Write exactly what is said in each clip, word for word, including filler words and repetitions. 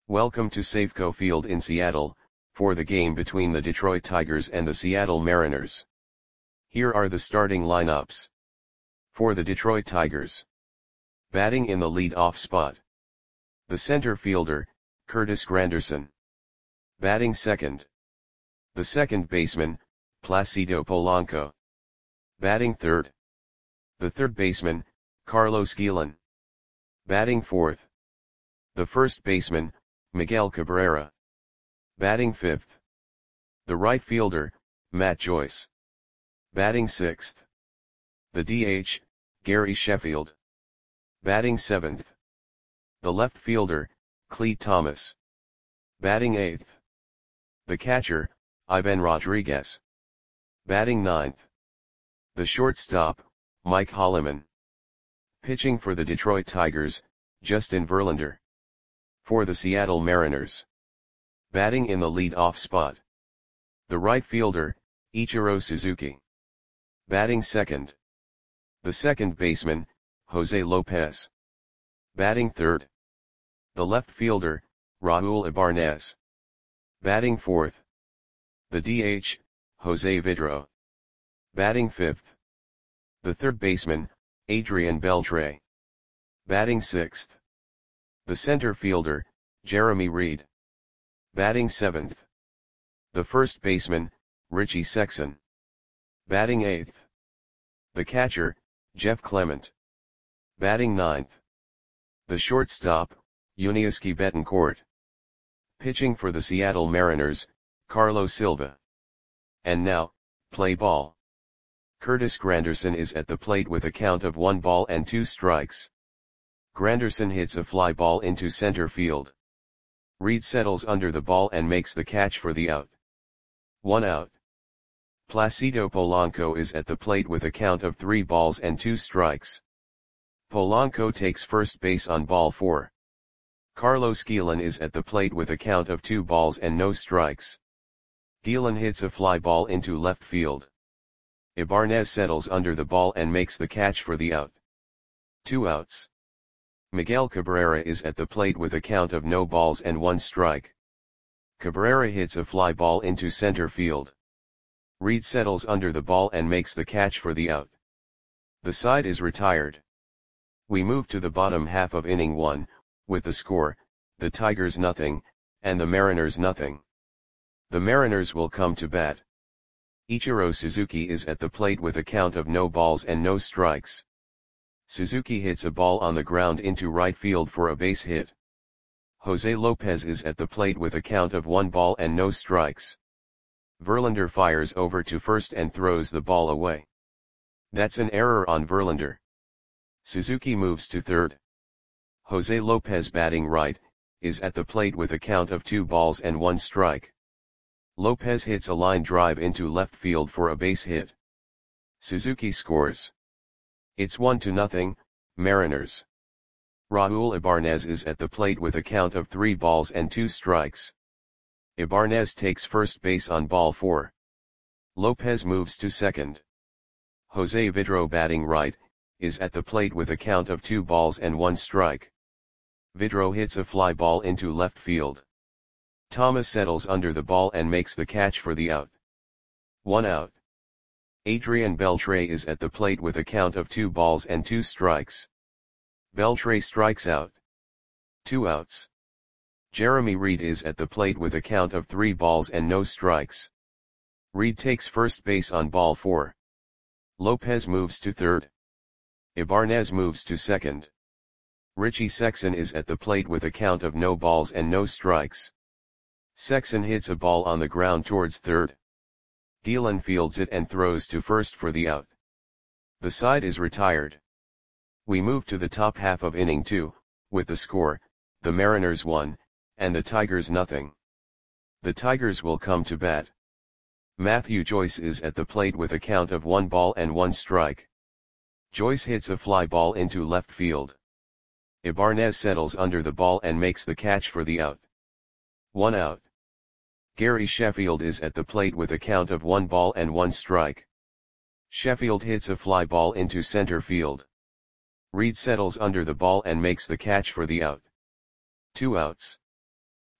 Welcome to Safeco Field in Seattle, for the game between the Detroit Tigers and the Seattle Mariners. Here are the starting lineups. For the Detroit Tigers. Batting in the lead-off spot. The center fielder, Curtis Granderson. Batting second. The second baseman, Placido Polanco. Batting third. The third baseman, Carlos Guillen. Batting fourth. The first baseman, Miguel Cabrera. Batting fifth. The right fielder, Matt Joyce. Batting sixth. The D H, Gary Sheffield. Batting seventh. The left fielder, Clete Thomas. Batting eighth. The catcher, Ivan Rodriguez. Batting ninth. The shortstop, Mike Holliman. Pitching for the Detroit Tigers, Justin Verlander. For the Seattle Mariners. Batting in the lead-off spot. The right fielder, Ichiro Suzuki. Batting second. The second baseman, Jose Lopez. Batting third. The left fielder, Raul Ibanez. Batting fourth. The D H, Jose Vidro. Batting fifth. The third baseman, Adrian Beltre. Batting sixth. The center fielder, Jeremy Reed. Batting seventh. The first baseman, Richie Sexson. Batting eighth. The catcher, Jeff Clement. Batting ninth. The shortstop, Yuniesky Betancourt. Pitching for the Seattle Mariners, Carlos Silva. And now, play ball. Curtis Granderson is at the plate with a count of one ball and two strikes. Granderson hits a fly ball into center field. Reed settles under the ball and makes the catch for the out. One out. Placido Polanco is at the plate with a count of three balls and two strikes. Polanco takes first base on ball four. Carlos Guillen is at the plate with a count of two balls and no strikes. Guillen hits a fly ball into left field. Ibanez settles under the ball and makes the catch for the out. Two outs. Miguel Cabrera is at the plate with a count of no balls and one strike. Cabrera hits a fly ball into center field. Reed settles under the ball and makes the catch for the out. The side is retired. We move to the bottom half of inning one, with the score, the Tigers nothing, and the Mariners nothing. The Mariners will come to bat. Ichiro Suzuki is at the plate with a count of no balls and no strikes. Suzuki hits a ball on the ground into right field for a base hit. Jose Lopez is at the plate with a count of one ball and no strikes. Verlander fires over to first and throws the ball away. That's an error on Verlander. Suzuki moves to third. Jose Lopez, batting right, is at the plate with a count of two balls and one strike. Lopez hits a line drive into left field for a base hit. Suzuki scores. It's one to nothing, Mariners. Raul Ibanez is at the plate with a count of three balls and two strikes. Ibanez takes first base on ball four. Lopez moves to second. Jose Vidro, batting right, is at the plate with a count of two balls and one strike. Vidro hits a fly ball into left field. Thomas settles under the ball and makes the catch for the out. One out. Adrian Beltre is at the plate with a count of two balls and two strikes. Beltre strikes out. Two outs. Jeremy Reed is at the plate with a count of three balls and no strikes. Reed takes first base on ball four. Lopez moves to third. Ibanez moves to second. Richie Sexson is at the plate with a count of no balls and no strikes. Sexson hits a ball on the ground towards third. Guillen fields it and throws to first for the out. The side is retired. We move to the top half of inning two, with the score, the Mariners one, and the Tigers nothing. The Tigers will come to bat. Matthew Joyce is at the plate with a count of one ball and one strike. Joyce hits a fly ball into left field. Ibanez settles under the ball and makes the catch for the out. One out. Gary Sheffield is at the plate with a count of one ball and one strike. Sheffield hits a fly ball into center field. Reed settles under the ball and makes the catch for the out. Two outs.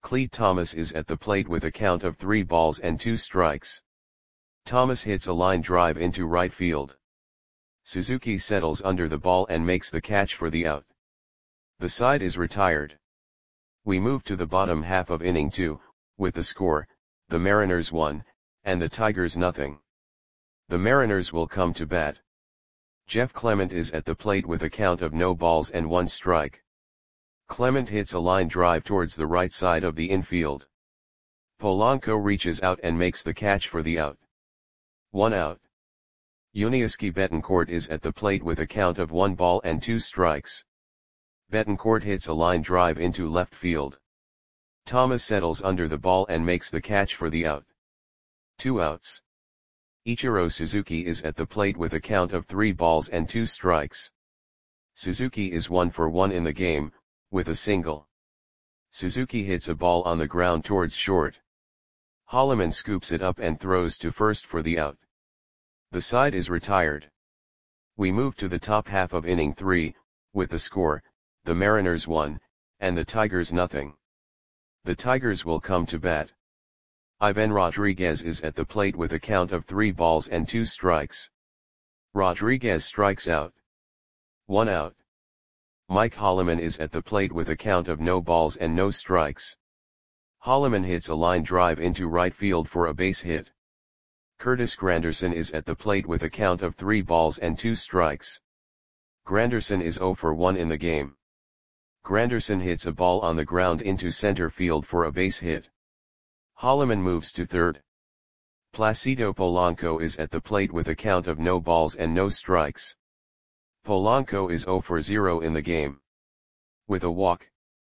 Clete Thomas is at the plate with a count of three balls and two strikes. Thomas hits a line drive into right field. Suzuki settles under the ball and makes the catch for the out. The side is retired. We move to the bottom half of inning two, with the score, the Mariners one, and the Tigers nothing. The Mariners will come to bat. Jeff Clement is at the plate with a count of no balls and one strike. Clement hits a line drive towards the right side of the infield. Polanco reaches out and makes the catch for the out. One out. Yuniesky Betancourt is at the plate with a count of one ball and two strikes. Betancourt hits a line drive into left field. Thomas settles under the ball and makes the catch for the out. Two outs. Ichiro Suzuki is at the plate with a count of three balls and two strikes. Suzuki is one for one in the game, with a single. Suzuki hits a ball on the ground towards short. Holloman scoops it up and throws to first for the out. The side is retired. We move to the top half of inning three, with the score, the Mariners one, and the Tigers nothing. The Tigers will come to bat. Ivan Rodriguez is at the plate with a count of three balls and two strikes. Rodriguez strikes out. One out. Mike Holloman is at the plate with a count of no balls and no strikes. Holloman hits a line drive into right field for a base hit. Curtis Granderson is at the plate with a count of three balls and two strikes. Granderson is zero for one in the game. Granderson hits a ball on the ground into center field for a base hit. Holloman moves to third. Placido Polanco is at the plate with a count of no balls and no strikes. Polanco is zero for zero in the game. With a walk.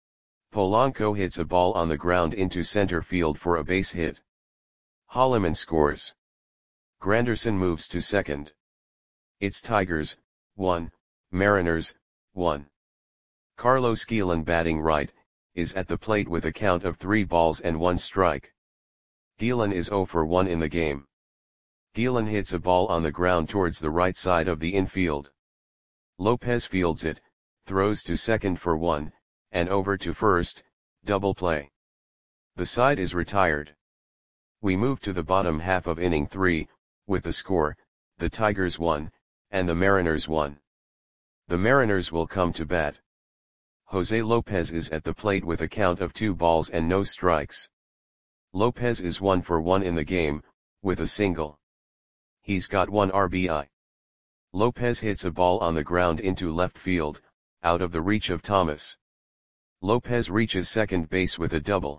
Polanco hits a ball on the ground into center field for a base hit. Holloman scores. Granderson moves to second. It's Tigers, one, Mariners, one. Carlos Guillen batting right, is at the plate with a count of three balls and one strike. Guillen is zero for one in the game. Guillen hits a ball on the ground towards the right side of the infield. Lopez fields it, throws to second for one, and over to first, double play. The side is retired. We move to the bottom half of inning three, with the score, the Tigers one, and the Mariners one. The Mariners will come to bat. Jose Lopez is at the plate with a count of two balls and no strikes. Lopez is one for one in the game, with a single. He's got one R B I. Lopez hits a ball on the ground into left field, out of the reach of Thomas. Lopez reaches second base with a double.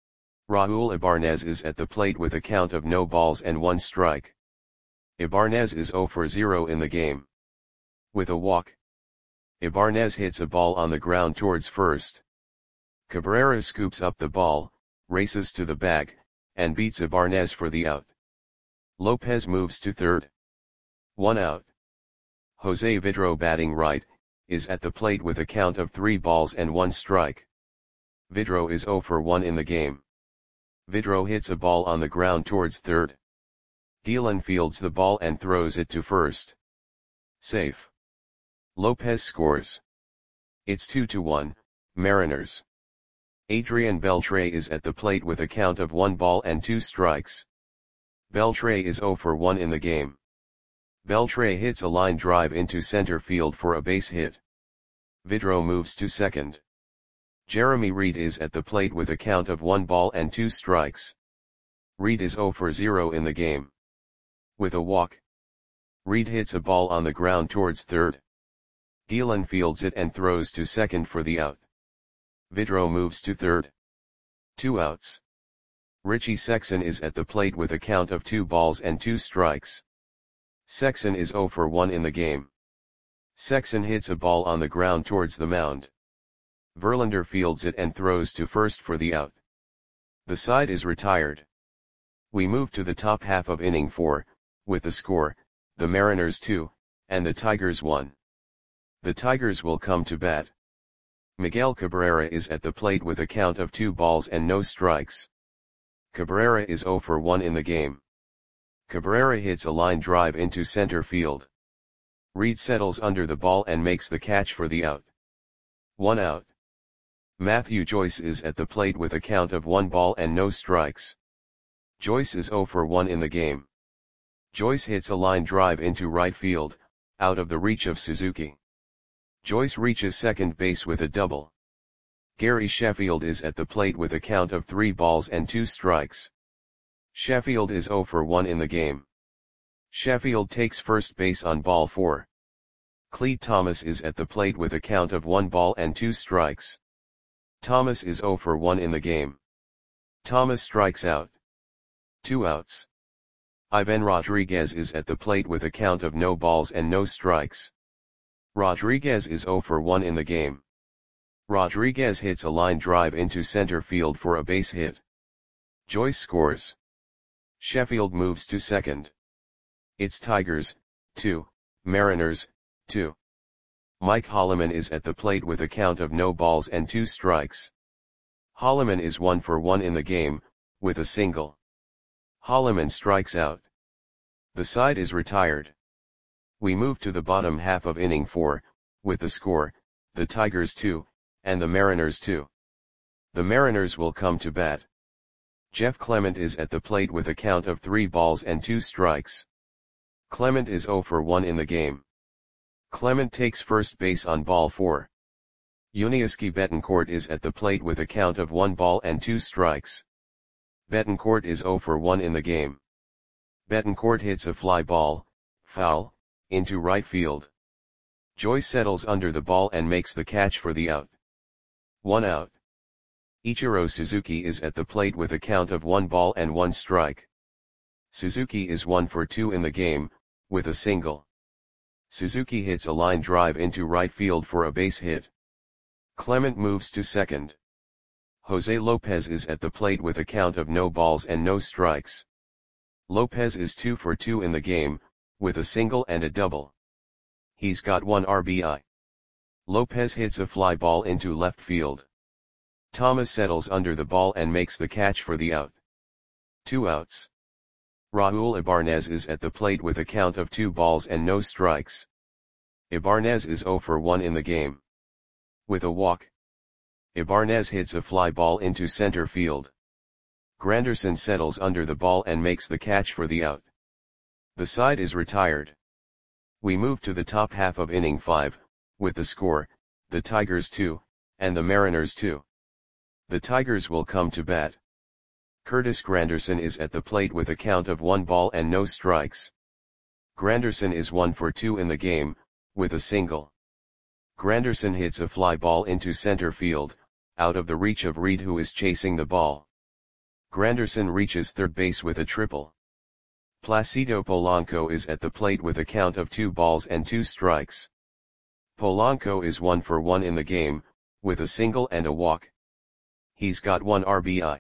Raul Ibanez is at the plate with a count of no balls and one strike. Ibanez is zero for zero in the game. With a walk. Ibanez hits a ball on the ground towards first. Cabrera scoops up the ball, races to the bag, and beats Ibanez for the out. Lopez moves to third. One out. Jose Vidro batting right, is at the plate with a count of three balls and one strike. Vidro is zero for one in the game. Vidro hits a ball on the ground towards third. Guillen fields the ball and throws it to first. Safe. Lopez scores. It's two to one, Mariners. Adrian Beltre is at the plate with a count of one ball and two strikes. Beltre is zero for one in the game. Beltre hits a line drive into center field for a base hit. Vidro moves to second. Jeremy Reed is at the plate with a count of one ball and two strikes. Reed is zero for zero in the game. With a walk. Reed hits a ball on the ground towards third. Guillen fields it and throws to second for the out. Vidro moves to third. Two outs. Richie Sexson is at the plate with a count of two balls and two strikes. Sexson is zero for one in the game. Sexson hits a ball on the ground towards the mound. Verlander fields it and throws to first for the out. The side is retired. We move to the top half of inning four, with the score, the Mariners two, and the Tigers one. The Tigers will come to bat. Miguel Cabrera is at the plate with a count of two balls and no strikes. Cabrera is zero for one in the game. Cabrera hits a line drive into center field. Reed settles under the ball and makes the catch for the out. One out. Matthew Joyce is at the plate with a count of one ball and no strikes. Joyce is zero for one in the game. Joyce hits a line drive into right field, out of the reach of Suzuki. Joyce reaches second base with a double. Gary Sheffield is at the plate with a count of three balls and two strikes. Sheffield is zero for one in the game. Sheffield takes first base on ball four. Clete Thomas is at the plate with a count of one ball and two strikes. Thomas is zero for one in the game. Thomas strikes out. Two outs. Ivan Rodriguez is at the plate with a count of no balls and no strikes. Rodriguez is zero for one in the game. Rodriguez hits a line drive into center field for a base hit. Joyce scores. Sheffield moves to second. It's Tigers, two, Mariners, two. Mike Holloman is at the plate with a count of no balls and two strikes. Holloman is one for one in the game, with a single. Holloman strikes out. The side is retired. We move to the bottom half of inning four, with the score, the Tigers two, and the Mariners two. The Mariners will come to bat. Jeff Clement is at the plate with a count of three balls and two strikes. Clement is zero for one in the game. Clement takes first base on ball four. Yuniesky Betancourt is at the plate with a count of one ball and two strikes. Betancourt is zero for one in the game. Betancourt hits a fly ball, foul, into right field. Joyce settles under the ball and makes the catch for the out. One out. Ichiro Suzuki is at the plate with a count of one ball and one strike. Suzuki is one for two in the game, with a single. Suzuki hits a line drive into right field for a base hit. Clement moves to second. Jose Lopez is at the plate with a count of no balls and no strikes. Lopez is two for two in the game, with a single and a double. He's got one R B I. Lopez hits a fly ball into left field. Thomas settles under the ball and makes the catch for the out. Two outs. Raul Ibanez is at the plate with a count of two balls and no strikes. Ibanez is zero for one in the game. With a walk. Ibanez hits a fly ball into center field. Granderson settles under the ball and makes the catch for the out. The side is retired. We move to the top half of inning five, with the score, the Tigers two, and the Mariners two. The Tigers will come to bat. Curtis Granderson is at the plate with a count of one ball and no strikes. Granderson is one for two in the game, with a single. Granderson hits a fly ball into center field, out of the reach of Reed, who is chasing the ball. Granderson reaches third base with a triple. Placido Polanco is at the plate with a count of two balls and two strikes. Polanco is one for one in the game, with a single and a walk. He's got one R B I.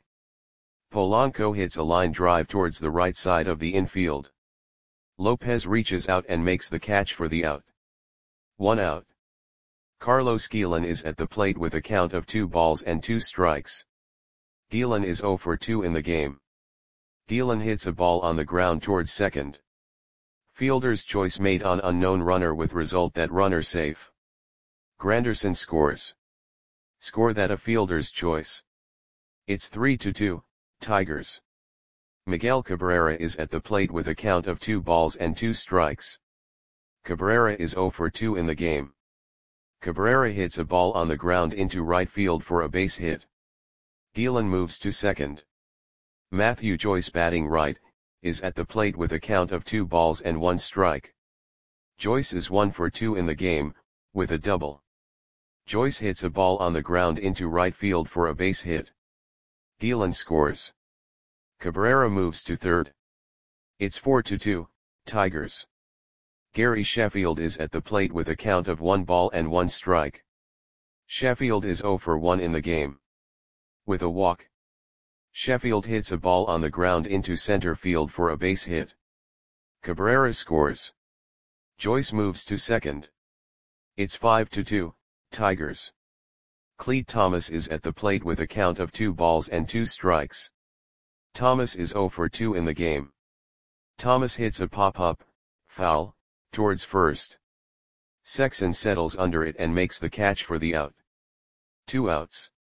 Polanco hits a line drive towards the right side of the infield. Lopez reaches out and makes the catch for the out. One out. Carlos Guillen is at the plate with a count of two balls and two strikes. Guillen is zero for two in the game. Guillen hits a ball on the ground towards second. Fielder's choice made on unknown runner with result that runner safe. Granderson scores. Score that a fielder's choice. It's three to two, Tigers. Miguel Cabrera is at the plate with a count of two balls and two strikes. Cabrera is zero for two in the game. Cabrera hits a ball on the ground into right field for a base hit. Guillen moves to second. Matthew Joyce, batting right, is at the plate with a count of two balls and one strike. Joyce is one for two in the game, with a double. Joyce hits a ball on the ground into right field for a base hit. Guillen scores. Cabrera moves to third. It's four to two, Tigers. Gary Sheffield is at the plate with a count of one ball and one strike. Sheffield is zero for one in the game. With a walk. Sheffield hits a ball on the ground into center field for a base hit. Cabrera scores. Joyce moves to second. It's five to two, Tigers. Clete Thomas is at the plate with a count of two balls and two strikes. Thomas is zero for two in the game. Thomas hits a pop-up, foul, towards first. Sexson settles under it and makes the catch for the out. Two outs.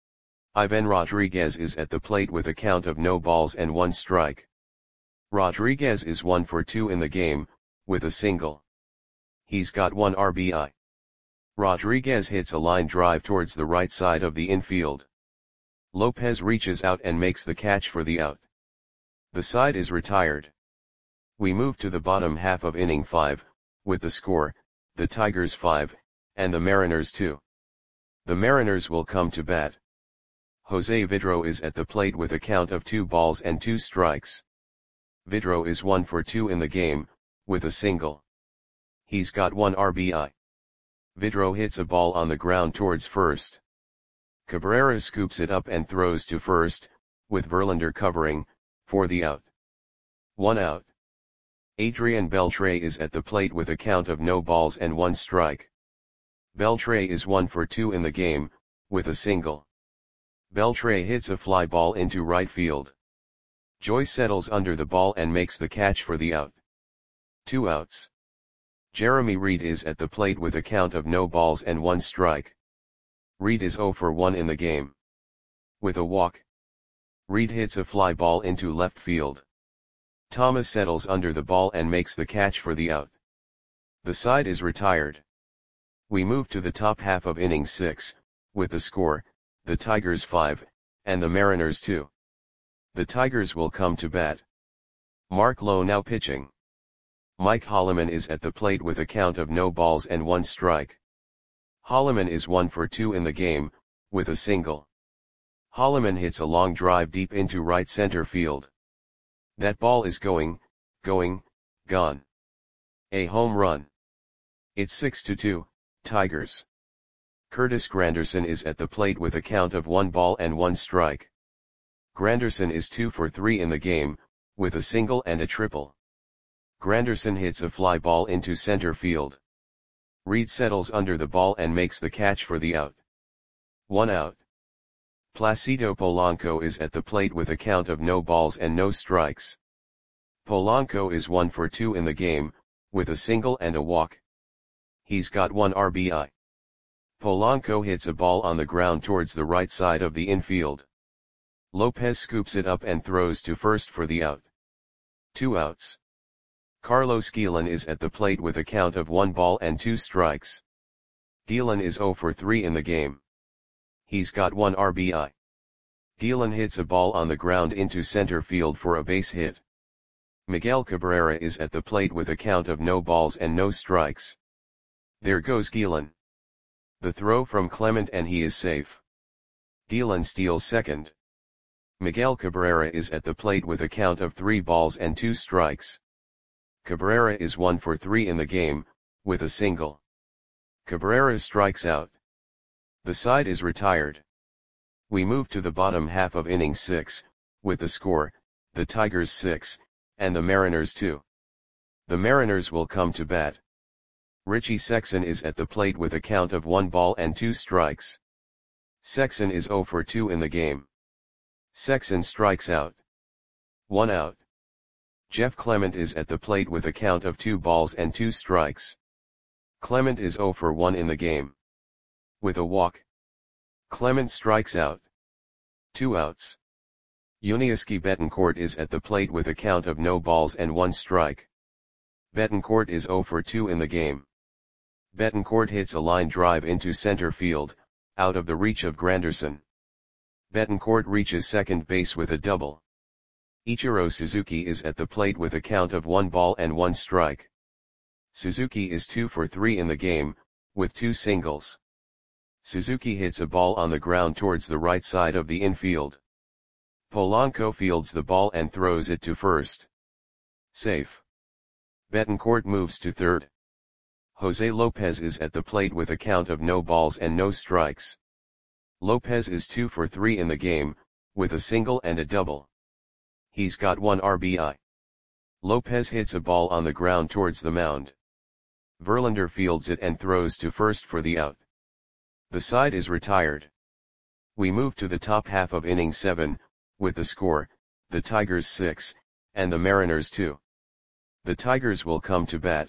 Ivan Rodriguez is at the plate with a count of no balls and one strike. Rodriguez is one for two in the game, with a single. He's got one R B I. Rodriguez hits a line drive towards the right side of the infield. Lopez reaches out and makes the catch for the out. The side is retired. We move to the bottom half of inning five, with the score, the Tigers five, and the Mariners two. The Mariners will come to bat. Jose Vidro is at the plate with a count of two balls and two strikes. Vidro is one for two in the game, with a single. He's got one R B I. Vidro hits a ball on the ground towards first. Cabrera scoops it up and throws to first, with Verlander covering, for the out. One out. Adrian Beltre is at the plate with a count of no balls and one strike. Beltre is one for two in the game, with a single. Beltre hits a fly ball into right field. Joyce settles under the ball and makes the catch for the out. Two outs. Jeremy Reed is at the plate with a count of no balls and one strike. Reed is zero for one in the game. With a walk. Reed hits a fly ball into left field. Thomas settles under the ball and makes the catch for the out. The side is retired. We move to the top half of inning six, with the score, the Tigers five, and the Mariners two. The Tigers will come to bat. Mark Lowe now pitching. Mike Holliman is at the plate with a count of no balls and one strike. Holliman is one for two in the game, with a single. Holliman hits a long drive deep into right center field. That ball is going, going, gone. A home run. It's six to two, Tigers. Curtis Granderson is at the plate with a count of one ball and one strike. Granderson is two for three in the game, with a single and a triple. Granderson hits a fly ball into center field. Reed settles under the ball and makes the catch for the out. One out. Placido Polanco is at the plate with a count of no balls and no strikes. Polanco is one for two in the game, with a single and a walk. He's got one R B I. Polanco hits a ball on the ground towards the right side of the infield. Lopez scoops it up and throws to first for the out. Two outs. Carlos Guillen is at the plate with a count of one ball and two strikes. Guillen is zero for three in the game. He's got one R B I. Guillen hits a ball on the ground into center field for a base hit. Miguel Cabrera is at the plate with a count of no balls and no strikes. There goes Guillen. The throw from Clement and he is safe. Guillen steals second. Miguel Cabrera is at the plate with a count of three balls and two strikes. Cabrera is one for three in the game, with a single. Cabrera strikes out. The side is retired. We move to the bottom half of inning six, with the score, the Tigers six, and the Mariners two. The Mariners will come to bat. Richie Sexson is at the plate with a count of one ball and two strikes. Sexson is zero for two in the game. Sexson strikes out. One out. Jeff Clement is at the plate with a count of two balls and two strikes. Clement is zero for one in the game. With a walk. Clement strikes out. Two outs. Yuniesky Betancourt is at the plate with a count of no balls and one strike. Betancourt is zero for two in the game. Betancourt hits a line drive into center field, out of the reach of Granderson. Betancourt reaches second base with a double. Ichiro Suzuki is at the plate with a count of one ball and one strike. Suzuki is two for three in the game, with two singles. Suzuki hits a ball on the ground towards the right side of the infield. Polanco fields the ball and throws it to first. Safe. Betancourt moves to third. Jose Lopez is at the plate with a count of no balls and no strikes. Lopez is two for three in the game, with a single and a double. He's got one R B I. Lopez hits a ball on the ground towards the mound. Verlander fields it and throws to first for the out. The side is retired. We move to the top half of inning seven, with the score, the Tigers six, and the Mariners two. The Tigers will come to bat.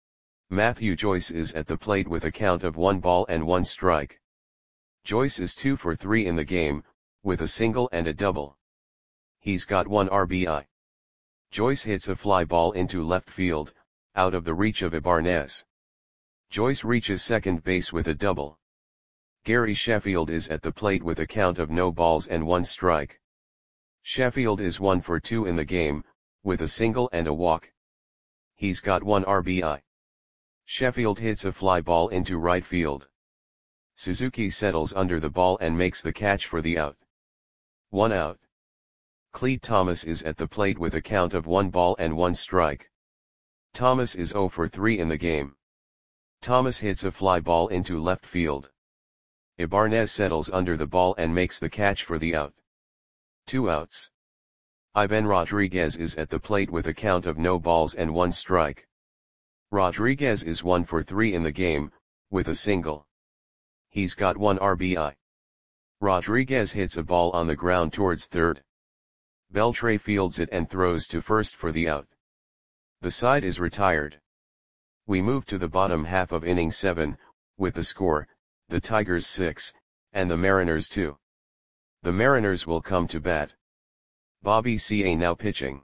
Matthew Joyce is at the plate with a count of one ball and one strike. Joyce is two for three in the game, with a single and a double. He's got one R B I. Joyce hits a fly ball into left field, out of the reach of Ibanez. Joyce reaches second base with a double. Gary Sheffield is at the plate with a count of no balls and one strike. Sheffield is one for two in the game, with a single and a walk. He's got one R B I. Sheffield hits a fly ball into right field. Suzuki settles under the ball and makes the catch for the out. One out. Clete Thomas is at the plate with a count of one ball and one strike. Thomas is zero for three in the game. Thomas hits a fly ball into left field. Ibanez settles under the ball and makes the catch for the out. Two outs. Ivan Rodriguez is at the plate with a count of no balls and one strike. Rodriguez is one for three in the game, with a single. He's got one R B I. Rodriguez hits a ball on the ground towards third. Beltre fields it and throws to first for the out. The side is retired. We move to the bottom half of inning seven, with the score, the Tigers six, and the Mariners two. The Mariners will come to bat. Bobby C A now pitching.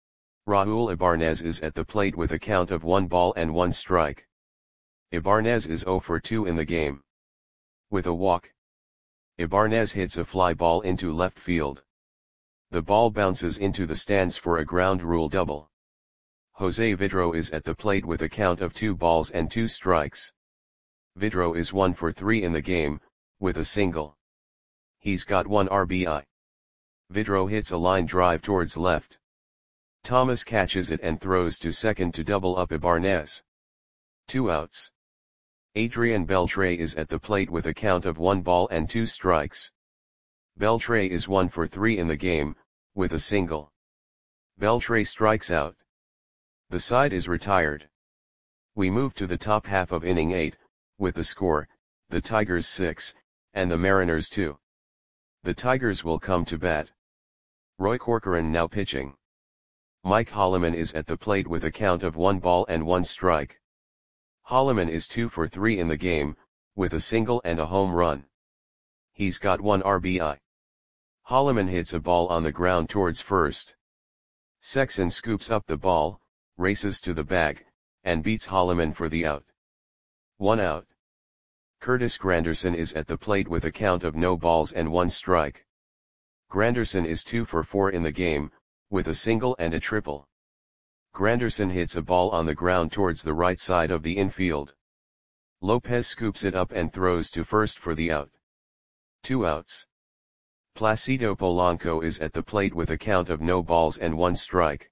Raul Ibanez is at the plate with a count of one ball and one strike. Ibanez is zero for two in the game. With a walk. Ibanez hits a fly ball into left field. The ball bounces into the stands for a ground rule double. Jose Vidro is at the plate with a count of two balls and two strikes. Vidro is one for three in the game, with a single. He's got one R B I. Vidro hits a line drive towards left. Thomas catches it and throws to second to double up Ibanez. Two outs. Adrian Beltre is at the plate with a count of one ball and two strikes. Beltre is one for three in the game, with a single. Beltre strikes out. The side is retired. We move to the top half of inning eight, with the score, the Tigers six, and the Mariners two. The Tigers will come to bat. Roy Corcoran now pitching. Mike Holloman is at the plate with a count of one ball and one strike. Holloman is two for three in the game, with a single and a home run. He's got one R B I. Holloman hits a ball on the ground towards first. Sexson scoops up the ball, races to the bag, and beats Holloman for the out. One out. Curtis Granderson is at the plate with a count of no balls and one strike. Granderson is two for four in the game, with a single and a triple. Granderson hits a ball on the ground towards the right side of the infield. Lopez scoops it up and throws to first for the out. Two outs. Placido Polanco is at the plate with a count of no balls and one strike.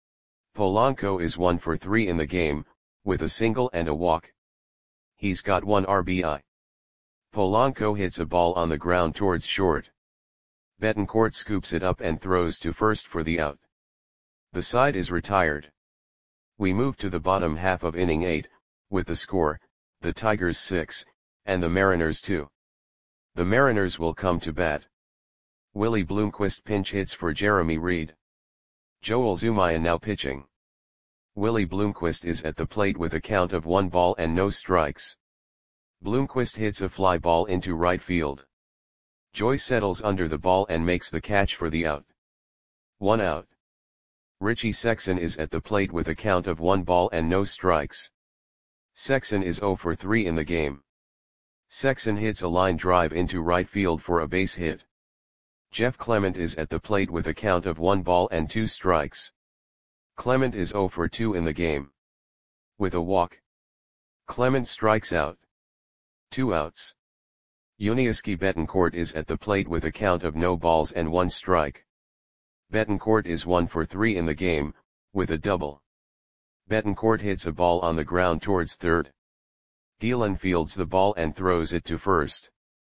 Polanco is one for three in the game, with a single and a walk. He's got one R B I. Polanco hits a ball on the ground towards short. Betancourt scoops it up and throws to first for the out. The side is retired. We move to the bottom half of inning eight, with the score, the Tigers six, and the Mariners two. The Mariners will come to bat. Willie Bloomquist pinch hits for Jeremy Reed. Joel Zumaya now pitching. Willie Bloomquist is at the plate with a count of one ball and no strikes. Bloomquist hits a fly ball into right field. Joyce settles under the ball and makes the catch for the out. One out. Richie Sexson is at the plate with a count of one ball and no strikes. Sexson is zero for three in the game. Sexson hits a line drive into right field for a base hit. Jeff Clement is at the plate with a count of one ball and two strikes. Clement is zero for two in the game. With a walk. Clement strikes out. Two outs. Yuniesky Betancourt is at the plate with a count of no balls and one strike. Betancourt is one for three in the game, with a double. Betancourt hits a ball on the ground towards third. Gielan fields the ball and throws it to first.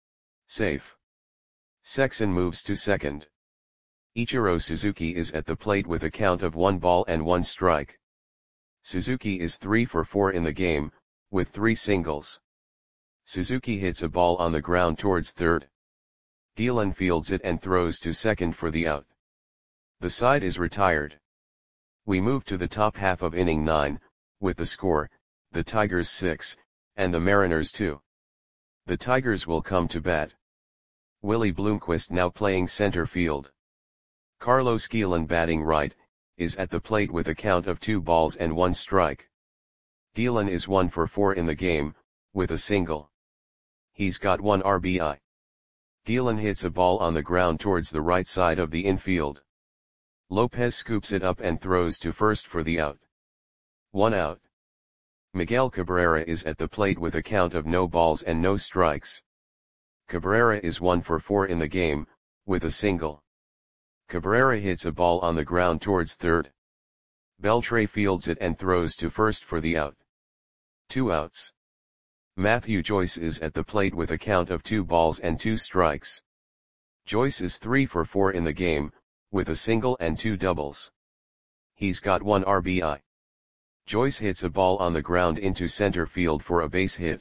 Safe. Sexson moves to second. Ichiro Suzuki is at the plate with a count of one ball and one strike. Suzuki is three for four in the game, with three singles. Suzuki hits a ball on the ground towards third. Gielan fields it and throws to second for the out. The side is retired. We move to the top half of inning nine, with the score, the Tigers six, and the Mariners two. The Tigers will come to bat. Willie Bloomquist now playing center field. Carlos Guillen batting right, is at the plate with a count of two balls and one strike. Guillen is one for four in the game, with a single. He's got one R B I. Guillen hits a ball on the ground towards the right side of the infield. Lopez scoops it up and throws to first for the out. One out. Miguel Cabrera is at the plate with a count of no balls and no strikes. Cabrera is one for four in the game, with a single. Cabrera hits a ball on the ground towards third. Beltre fields it and throws to first for the out. Two outs. Matthew Joyce is at the plate with a count of two balls and two strikes. Joyce is three for four in the game, with a single and two doubles. He's got one R B I. Joyce hits a ball on the ground into center field for a base hit.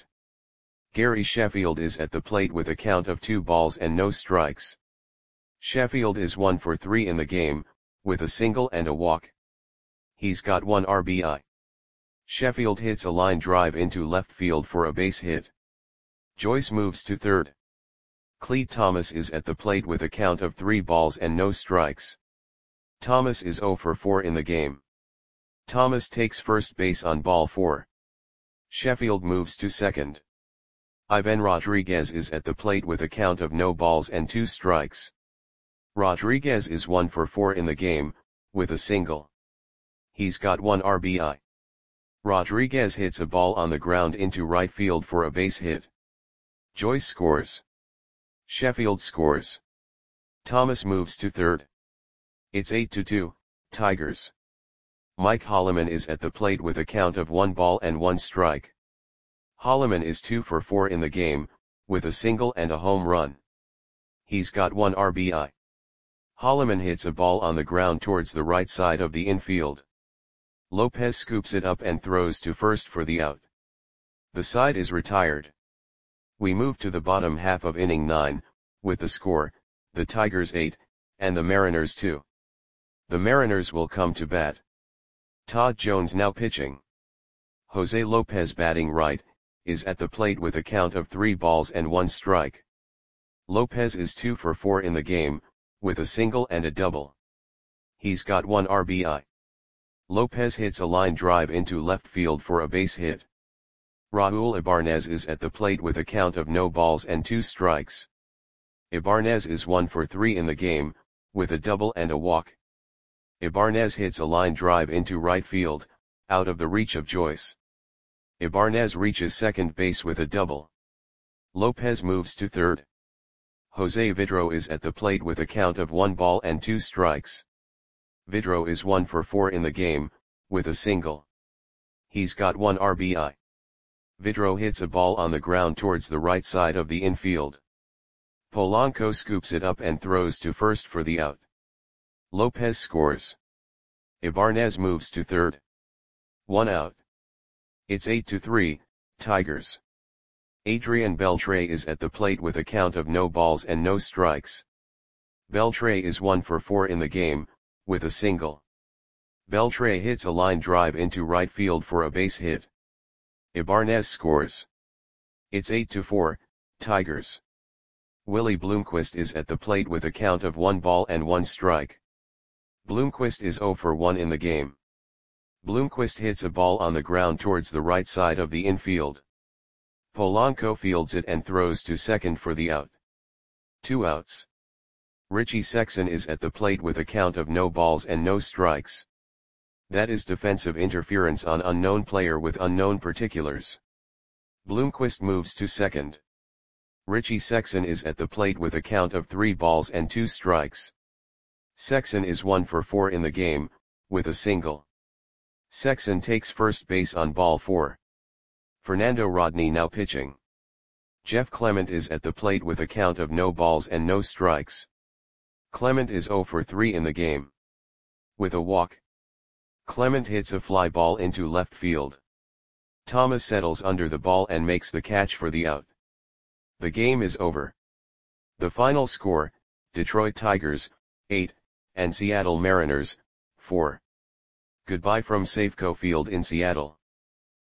Gary Sheffield is at the plate with a count of two balls and no strikes. Sheffield is one for three in the game, with a single and a walk. He's got one R B I. Sheffield hits a line drive into left field for a base hit. Joyce moves to third. Clete Thomas is at the plate with a count of three balls and no strikes. Thomas is zero for four in the game. Thomas takes first base on ball four. Sheffield moves to second. Ivan Rodriguez is at the plate with a count of no balls and two strikes. Rodriguez is one for four in the game, with a single. He's got one R B I. Rodriguez hits a ball on the ground into right field for a base hit. Joyce scores. Sheffield scores. Thomas moves to third. It's eight to two, Tigers. Mike Holloman is at the plate with a count of one ball and one strike. Holloman is two for four in the game, with a single and a home run. He's got one R B I. Holloman hits a ball on the ground towards the right side of the infield. Lopez scoops it up and throws to first for the out. The side is retired. We move to the bottom half of inning nine, with the score, the Tigers eight, and the Mariners two. The Mariners will come to bat. Todd Jones now pitching. Jose Lopez batting right, is at the plate with a count of three balls and one strike. Lopez is two for four in the game, with a single and a double. He's got one R B I. Lopez hits a line drive into left field for a base hit. Raul Ibanez is at the plate with a count of no balls and two strikes. Ibanez is one for three in the game, with a double and a walk. Ibanez hits a line drive into right field, out of the reach of Joyce. Ibanez reaches second base with a double. Lopez moves to third. Jose Vidro is at the plate with a count of one ball and two strikes. Vidro is one for four in the game, with a single. He's got one R B I. Vidro hits a ball on the ground towards the right side of the infield. Polanco scoops it up and throws to first for the out. Lopez scores. Ibanez moves to third. One out. It's eight to three, Tigers. Adrian Beltre is at the plate with a count of no balls and no strikes. Beltre is one for four in the game, with a single. Beltre hits a line drive into right field for a base hit. Ibanez scores. It's eight to four, Tigers. Willie Bloomquist is at the plate with a count of one ball and one strike. Bloomquist is zero for one in the game. Bloomquist hits a ball on the ground towards the right side of the infield. Polanco fields it and throws to second for the out. Two outs. Richie Sexson is at the plate with a count of no balls and no strikes. That is defensive interference on unknown player with unknown particulars. Bloomquist moves to second. Richie Sexson is at the plate with a count of three balls and two strikes. Sexson is one for four in the game, with a single. Sexson takes first base on ball four. Fernando Rodney now pitching. Jeff Clement is at the plate with a count of no balls and no strikes. Clement is zero for three in the game. With a walk. Clement hits a fly ball into left field. Thomas settles under the ball and makes the catch for the out. The game is over. The final score, Detroit Tigers, eight, and Seattle Mariners, four. Goodbye from Safeco Field in Seattle.